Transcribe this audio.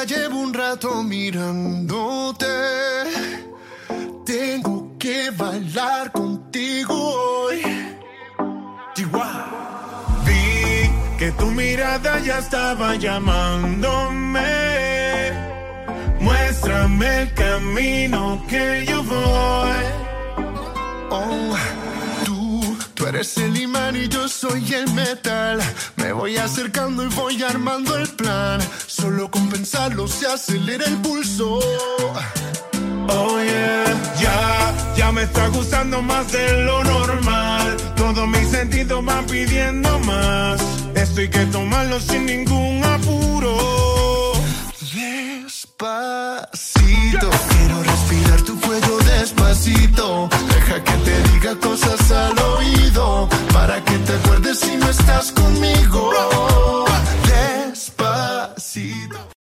ya llevo un rato mirándote. Tengo que bailar contigo hoy. Chihuahua. Vi que tu mirada ya estaba llamándome. Muéstrame el camino que yo voy. Oh, tú eres el imán y yo soy el metal. Me voy acercando y voy armando el plan. Solo con pensarlo se acelera el pulso. Oh yeah, ya me está gustando más de lo normal. Todos mis sentidos van pidiendo más. Esto hay que tomarlo sin ningún apuro. Despacito, quiero respirar tu cuello despacito. Deja que te diga cosas al oído, para que te acuerdes si no estás conmigo. Despacito.